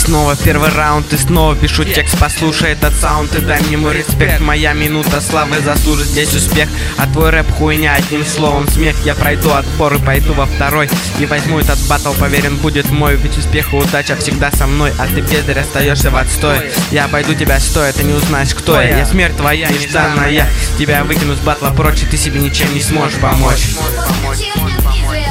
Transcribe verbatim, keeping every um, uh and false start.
снова первый раунд, и снова пишу текст. Послушай этот саунд и дай мне мой респект. Моя минута славы заслужит здесь успех. А твой рэп хуйня, одним словом смех. Я пройду отбор и пойду во второй и возьму этот батл, поверен, будет мой. Ведь успех и удача всегда со мной, а ты, бездарь, остаешься в отстой. Я обойду тебя стоя, ты не узнаешь, кто я. Я смерть твоя, нежданная. Тебя выкину с батла прочь, и ты себе ничем не сможешь помочь. Вечерняя